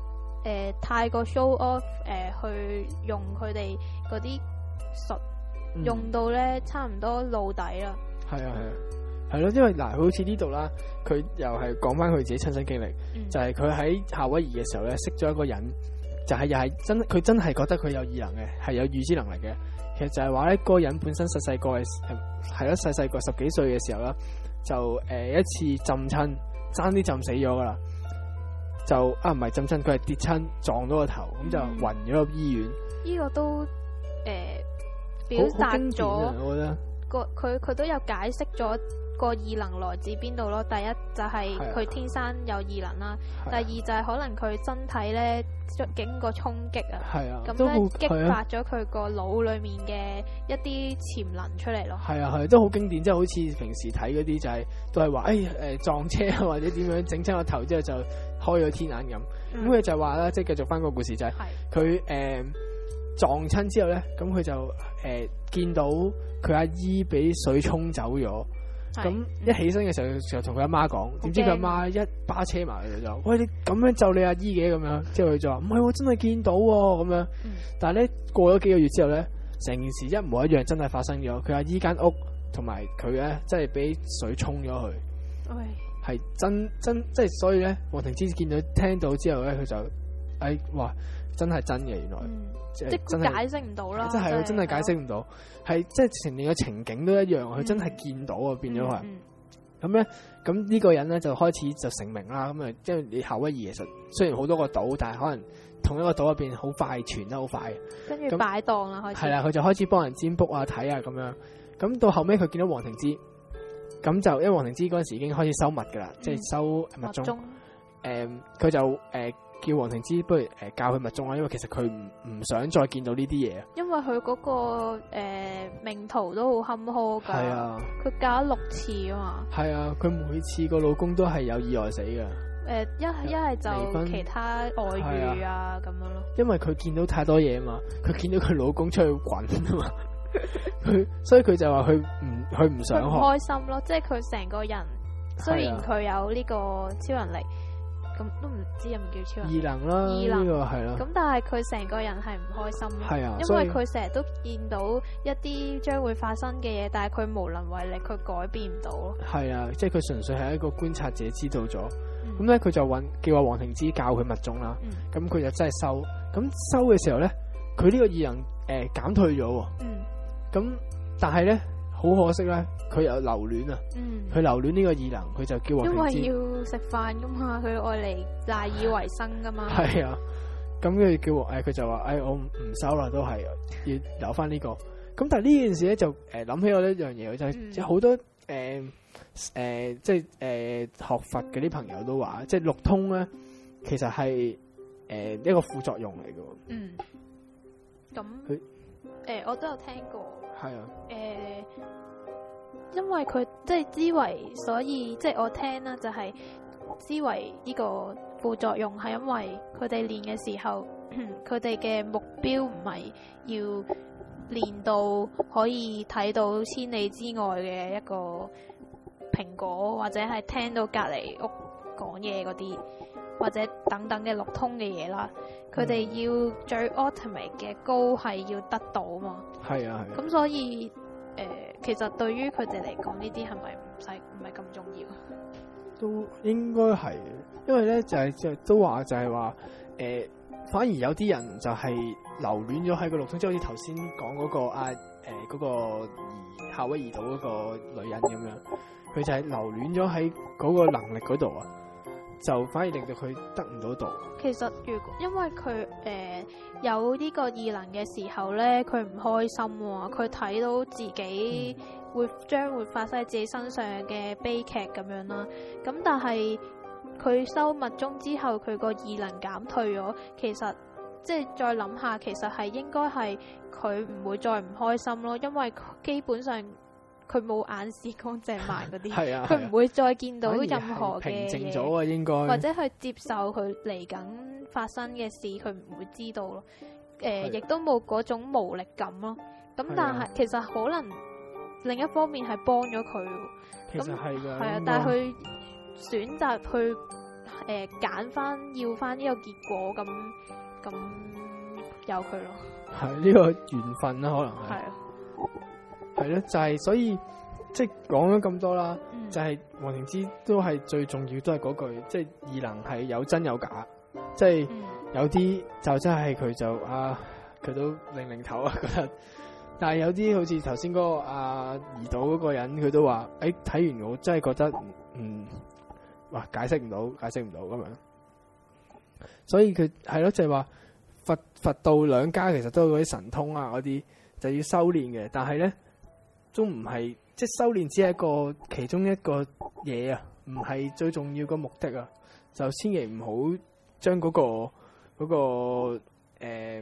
誒太過 show off 誒、呃、去用佢哋嗰啲術， 嗯用到咧差唔多露底啦。 係啊係啊，係咯，因為嗱，好似呢度啦，佢又係講翻佢自己親身經歷， 嗯、 就係佢喺夏威夷嘅時候咧，識咗一個人，就係、是、又係真，佢真係覺得佢有異能嘅，係有預知能力嘅。其實就係話咧，嗰、那個人本身細細個嘅，係咯細細個十幾歲嘅時候啦，就誒、呃、一次浸親，爭啲浸死咗噶啦，就啊唔係浸親，佢係跌親撞到個頭，咁、嗯、就暈咗入醫院。 呢個都誒、呃、表達咗、 啊，我覺得個佢佢都有解釋咗個異能來自邊度咯。第一就係佢天生有異能啦， 啊、 第二就係可能佢身體咧經過衝擊啊，咁咧、 啊、 激發咗佢個腦裡面嘅一啲潛能出嚟咯。 係啊係，都好經典，即係好似平時睇嗰啲就係、是、都係話誒誒撞車或者點樣整親個頭之後就開咗天眼咁。咁佢、嗯、就話啦，即係繼續翻個故事就係佢誒撞親之後咧，咁佢就誒、呃、見到佢阿姨俾水沖走咗。咁一起身嘅時候就同佢阿媽講，點知佢阿媽一巴車埋佢就，喂，你咁樣咒你阿姨嘅咁樣，之後佢就話唔係，我真係見到咁樣。嗯、但係咧過咗幾個月之後咧，成件事一模一樣，真係發生咗。佢阿姨間屋同埋佢咧，真係俾水沖咗去，係、哎、真真即係所以咧，黃庭之見到聽到之後咧，佢就誒、哎、哇，真係真嘅原來。嗯即係真係解釋唔到啦， 真係真係解釋唔到，係即係成年嘅情景都一樣，佢、嗯、真係見到啊，變咗係咁咧。咁呢個人咧就開始就成名啦。咁啊，因為你夏威夷其實雖然好多個島，但係可能同一個島入邊好快傳得好快嘅。 跟住擺檔啦，開始係啦， 佢就開始幫人占卜啊、睇啊咁樣。咁到後尾佢見到黃庭之，咁就因為黃庭之嗰陣時已經開始收密噶啦，嗯、即係收密宗。誒，佢、呃、就誒。呃叫黃庭之不如誒、呃、教佢密宗啦，因為其實佢唔唔想再見到呢啲嘢。因為佢嗰、那個誒、呃、命途都好坎坷噶，係啊，佢嫁咗六次啊嘛。係啊，佢每次個老公都係有意外死噶。誒、 呃，一一係就其他外遇啊咁、啊、樣咯。因為佢見到太多嘢啊嘛，佢見到佢老公出去滾啊嘛，佢所以佢就話佢唔佢唔想學。 唔開心咯，即係佢成個人雖然佢有呢個超能力。咁都唔知有冇叫超人異能啦， 異能呢個係啦。 咁但係佢成個人係唔開心嘅， 係啊， 因為佢成日都見到一啲將會發生嘅嘢，但係佢無能為力，佢改變唔到咯。係啊，即係佢純粹係一個觀察者，知道咗。咁咧佢就揾叫阿黃庭之教佢密宗啦。咁佢、嗯、就真係收。咁收嘅時候咧，佢呢個異能誒減、呃、退咗。嗯。咁但係咧。好可惜咧，佢又留戀啊！佢、嗯、留戀呢個異能，佢就叫黃庭之。 因為要食飯噶嘛，佢愛嚟賴以為生噶嘛。 係啊，咁跟住叫誒，佢就話：，誒、哎，我唔收啦，都係要留翻呢、這個。咁但係呢件事咧，就誒諗起我一樣嘢，就係即係好多誒誒、呃，即係誒、呃、學佛嗰啲朋友都話，即係六通咧，其實係誒、呃、一個副作用嚟嘅。 嗯。咁佢誒，我都有聽過。 係啊， 誒、呃，因為佢即係之為，所以即係我聽啦，就係之為呢個副作用係因為佢哋練嘅時候，佢哋嘅目標唔係要練到可以睇到千里之外嘅一個蘋果，或者係聽到隔籬屋講嘢嗰啲，或者等等嘅六通嘅嘢啦。佢哋要最 ultimate 嘅高係要得到啊嘛，係啊係。咁所以誒、呃，其實對於佢哋嚟講，呢啲係咪唔使唔係咁重要？ 都應該係，因為咧就係、是、就都話就係話誒，反而有啲人就係留戀咗喺個六通，即係好似頭先講嗰個啊誒嗰、呃那個夏威夷島嗰個女人咁樣，佢就係留戀咗喺嗰個能力嗰度啊。就反而令到佢得唔到道。 其實如果因為佢誒、呃、有呢個異能嘅時候咧，佢唔開心喎，佢睇到自己會將、嗯、會發生喺自己身上嘅悲劇咁樣啦。咁但係佢收密宗之後，佢個異能減退咗，其實即係再諗下，其實係應該係佢唔會再唔開心咯，因為基本上。佢冇眼視乾淨埋嗰啲，佢唔、啊啊、會再見到任何嘅平靜咗啊，應該或者去接受佢嚟緊發生嘅事，佢唔會知道咯。誒、呃，亦、啊、都冇嗰種無力感咯。咁但係、啊、其實可能另一方面係幫咗佢。 其實係㗎。 係啊，但係佢選擇去誒揀翻要翻呢個結果，咁咁由佢咯。 係呢、這個緣分啦，可能係係啊， 係咯，就係、是、所以即係講咗咁多啦， 嗯就係黃庭之都係最重要，都係嗰句，即係異能係有真有假，即係嗯有啲就真係佢就啊，佢都擰擰頭啊覺得，但係有啲好似頭先嗰個啊怡島嗰個人，佢都話誒睇完我真係覺得嗯，哇解釋唔到，解釋唔到咁樣，所以佢係咯，就係話佛佛道兩家其實都有嗰啲神通啊嗰啲，就要修煉嘅，但係咧都唔係。即係修煉只係一個其中一個嘢啊，唔係最重要個目的啊，就千祈唔好將嗰個嗰、嗰個誒、呃、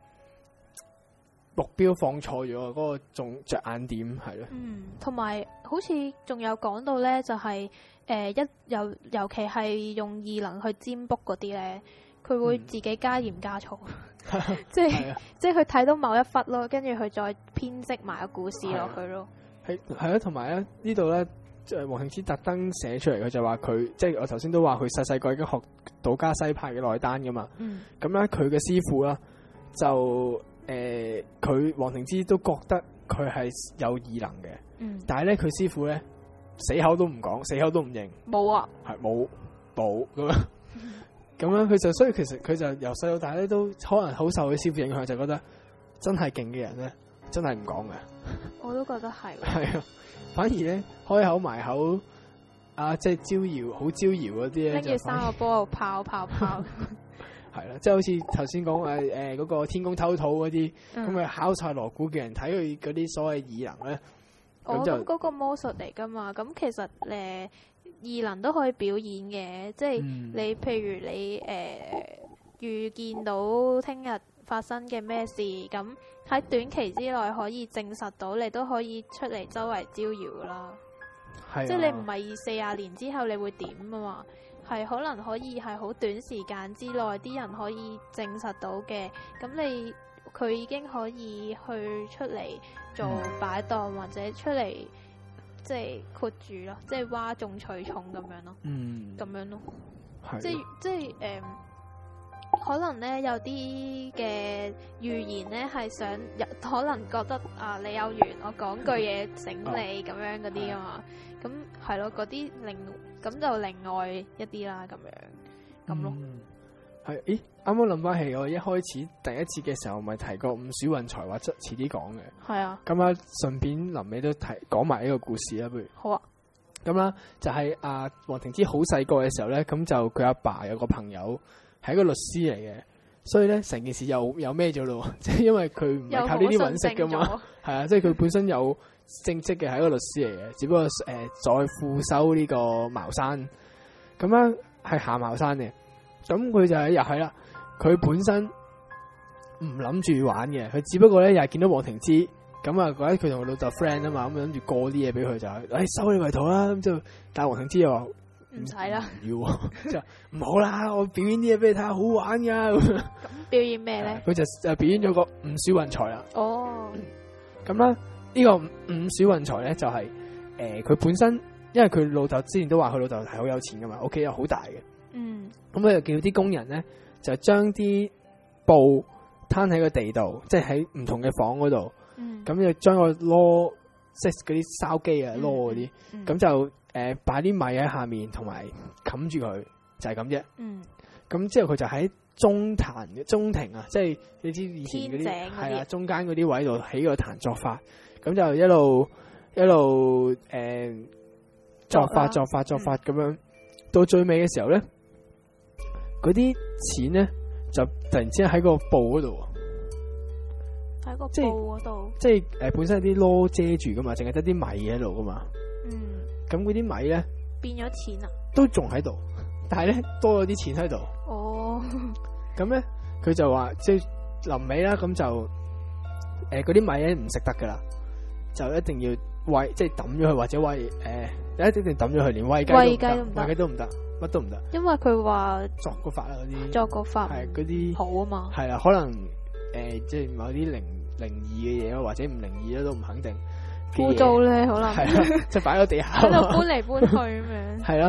目標放錯咗啊，嗰、嗰個重着眼點係咯。 嗯，同埋好似仲有講到咧，就係、是、誒、呃、一尤尤其係用異能去占卜嗰啲咧，佢會自己加鹽加醋，即係即係佢睇到某一忽咯，跟住佢再編織埋個故事落去咯。 係係啊，同埋咧呢度咧，誒黃庭之特登寫出嚟，佢就話佢即係我頭先都話佢細細個已經學道家西派嘅內丹噶嘛。 嗯。 咁咧佢嘅師傅啦，就誒佢黃庭之都覺得佢係有異能嘅。 嗯。 但係咧佢師傅咧死口都唔講，死口都唔認。 冇啊。 係冇冇咁樣。咁樣佢就所以其實佢就由細到大咧都可能好受佢師傅影響，就覺得真係勁嘅人咧真係唔講嘅。 我都覺得係。 係啊，反而咧開口埋口啊，即係招搖，好招搖嗰啲咧， 拎住三個波度炮炮炮。 係啦，即係好似頭先講誒誒嗰個天公偷土嗰啲，咁佢考晒鑼鼓嘅人睇佢嗰啲所謂異能咧， 哦， 咁就咁嗰個魔術嚟噶嘛，咁其實誒異能都可以表演嘅，即係嗯你譬如你誒預見到聽日發生嘅咩事，咁喺短期之內可以證實到，你都可以出嚟周圍招搖噶啦。 係啊即係你唔係四廿年之後你會點啊嘛？係可能可以係好短時間之內啲人可以證實到嘅，咁你佢已經可以去出嚟做擺檔、 嗯、 或者出嚟即係括住咯，即係嘩眾取寵咁樣咯， 嗯咁樣咯， 係即係即係誒、呃，可能咧有啲嘅預言咧係想，可能覺得啊你有緣，我講句嘢醒你咁樣嗰啲啊嘛。咁係咯，嗰啲另咁就另外一啲啦，咁樣咁咯。 係、嗯，咦？啱啱諗翻起，我一開始第一次嘅時候，咪提過五鼠運財，話遲啲講嘅。 係啊。 咁啊，順便臨尾都提講埋呢個故事啦，不如。 好啊。 咁啦，就係阿黃庭之好細個嘅時候咧，咁就佢阿爸有個朋友係一個律師嚟嘅，所以咧成件事又有咩咗咯？即係因為佢唔係靠呢啲揾食噶嘛，係啊，即係佢本身有正職嘅係一個律師嚟嘅，只不過誒、呃、再副修呢個茅山，咁樣係下茅山嘅，咁佢就係又係啦，佢本身唔諗住玩嘅，佢只不過咧又係見到黃庭之，咁啊覺得佢同佢老豆 friend 啊嘛，咁諗住過啲嘢俾佢就係，誒、哎、收你為徒啦，咁就但係黃庭之又話唔使啦， 唔要，就唔好啦，我表演啲嘢俾你睇下，好玩噶咁。 咁表演咩咧？ 佢就誒表演咗個五鼠運財啦。 哦， 咁啦，呢個五鼠運財咧就係誒佢本身，因為佢老豆之前都話佢老豆係好有錢噶嘛，屋企又好大嘅。 嗯。 咁佢就叫啲工人咧，就將啲布攤喺個地度，即係喺唔同嘅房嗰度。 嗯。咁就將個籮，即係嗰啲燒機啊，籮嗰啲，咁、 嗯、 就誒擺啲米喺下面，同埋冚住佢，就係咁啫。 嗯。咁之後佢就喺中壇嘅中庭啊，即係你知以前嗰啲係啊，中間嗰啲位度起個壇作法，咁就一路一路誒、呃、作法作法作法咁樣，嗯、到最尾嘅時候咧，嗰啲錢咧就突然之間喺個布嗰度， 喺個布嗰度， 即係誒、呃、本身有啲籮遮住噶嘛，淨係得啲米喺度噶嘛。 嗯。咁嗰啲米咧變咗錢啊？都仲喺度，但係咧多咗啲錢喺度。 哦。 咁咧，佢就話即係臨尾啦，咁就誒嗰啲米咧唔食得噶啦，就一定要餵，即係抌咗佢或者餵誒，一一定抌咗佢，連餵雞都唔得，餵雞都唔得，乜都唔得。因為佢話作個法啦，嗰啲作個法係嗰啲好啊嘛，係啦，可能誒、呃、即係某啲靈靈異嘅嘢咯，或者唔靈異咧都唔肯定。污糟咧，可能係啦，即係擺喺地下，喺度搬嚟搬去咁樣。係啦，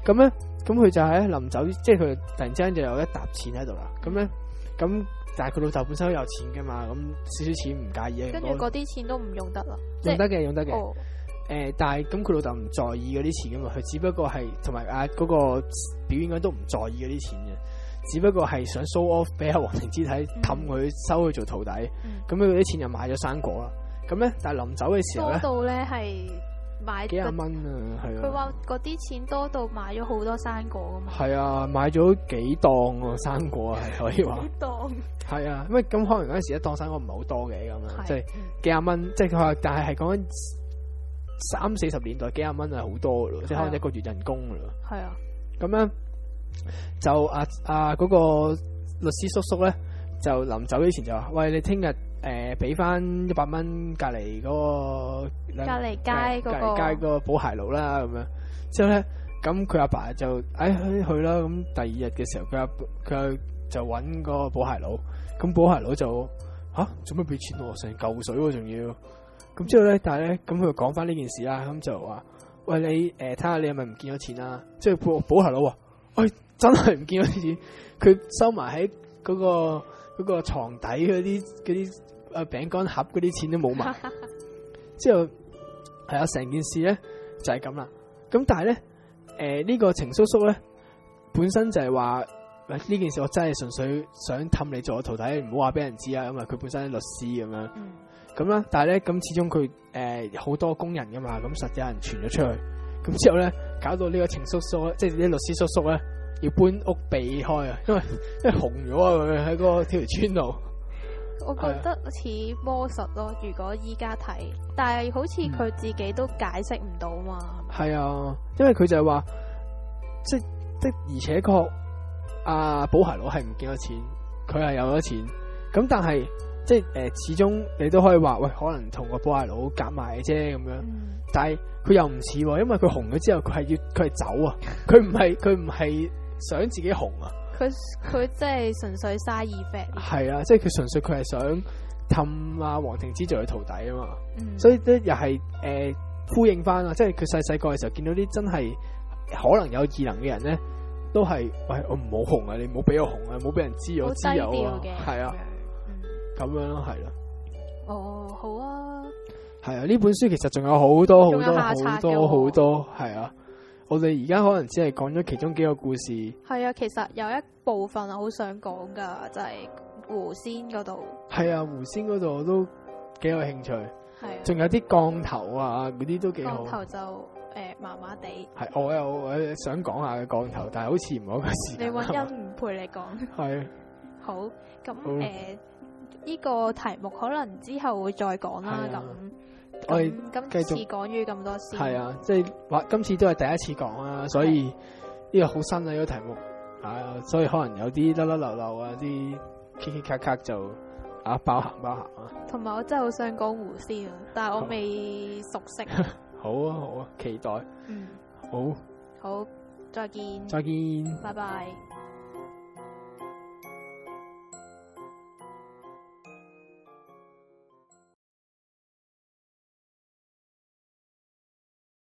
咁咧，咁佢就喺臨走，即係佢突然之間就有一沓錢喺度啦。咁咧，咁但係佢老豆本身都有錢噶嘛，咁少少錢唔介意嘅。 跟住嗰啲錢都唔用得啦， 用得嘅，用得嘅。 哦誒，但係咁佢老豆唔在意嗰啲錢噶嘛，佢只不過係同埋啊嗰個表演嗰都唔在意嗰啲錢嘅，只不過係想 show off 俾阿黃庭之睇，氹佢收佢做徒弟。咁佢啲錢就買咗生果啦。咁咧，但係臨走嘅時候咧， 多到咧係買幾廿蚊啊，係啊。 佢話嗰啲錢多到買咗好多生果噶嘛。 係啊，買咗幾檔喎生果啊，係可以話。 幾檔？ 係啊，因為咁可能嗰陣時一檔生果唔係好多嘅咁樣，即係嗯幾廿蚊，即係佢話，但係係講緊三四十年代幾廿蚊係好多噶咯，即係可能一個月人工噶咯。 係啊， 咁樣就啊啊嗰個律師叔叔咧，就臨走之前就話：喂，你聽日誒俾翻一百蚊隔離嗰個隔離街隔嗰個離街嗰個補鞋佬啦咁樣。之後咧，咁佢阿爸就誒去啦。咁第二日嘅時候，佢阿佢就揾嗰個補鞋佬。咁補鞋佬就吓做咩俾錢我？成嚿水喎，仲要。咁之後咧，但係咧，咁佢講翻呢件事啦，咁就話：喂，你誒睇下你係咪唔見咗錢啊？即係補補鞋佬話：喂，真係唔見咗啲錢，佢收埋喺嗰個嗰個牀底嗰啲嗰啲誒餅乾盒嗰啲錢都冇埋。之後係啊，成件事咧就係咁啦。咁但係咧，誒呢個程叔叔咧本身就係話。呢件事我真係純粹想氹你做我徒弟，唔好話俾人知啊！咁啊，佢本身係律師咁樣，咁啦、嗯。但係咧，咁始終佢誒好多工人噶嘛，咁實有人傳咗出去。咁之後咧，搞到呢個程叔叔，即係啲律師叔叔咧，要搬屋避開啊，因為因為紅咗啊，佢喺嗰條村度。 我覺得似魔術咯，如果依家睇，但係好似佢自己都解釋唔到嘛。 係、嗯、啊，因為佢就係話，即即而且確。阿補鞋佬係唔見咗錢，佢係有咗錢，咁但係即係誒、呃，始終你都可以話喂，可能同個補鞋佬夾埋啫咁樣，嗯、但係佢又唔似，因為佢紅咗之後，佢係要佢係走啊，佢唔係佢唔係想自己紅啊， 佢佢即係純粹嘥意 fat， 係啊，即係佢純粹佢係想氹阿黃庭之做佢徒弟啊嘛， 嗯、 所以咧又係誒呼應翻啊，即係佢細細個嘅時候見到啲真係可能有異能嘅人咧。都係，喂，我唔好紅啊！你唔好俾我紅啊！唔好俾人知我知有啊！係啊，咁樣咯，係咯。 哦，好啊。 係啊，呢本書其實仲有好多好多好多好多，係啊。我哋而家可能只係講咗其中幾個故事。 係啊，其實有一部分我好想講噶，就係、是、狐仙嗰度。係啊，狐仙嗰度我都幾有興趣。係啊。仲有啲降頭啊，嗰啲都幾好。 降頭就。誒，麻麻地係，我有我想講下嘅降頭，但係好似唔係嗰個時間。 你搵人唔陪你講。係。好，咁誒，呢個題目可能之後會再講啦。咁我哋今次講完咁多先。係啊，即係話今次都係第一次講啦，所以呢個好新啊呢個題目，係啊，所以可能有啲甩甩漏漏啊，啲咔咔咔咔就啊包含包含啊。同埋我真係好想講狐仙啊，但係我未熟悉。好啊好啊，期待。嗯，好，好，再見，再見，拜拜。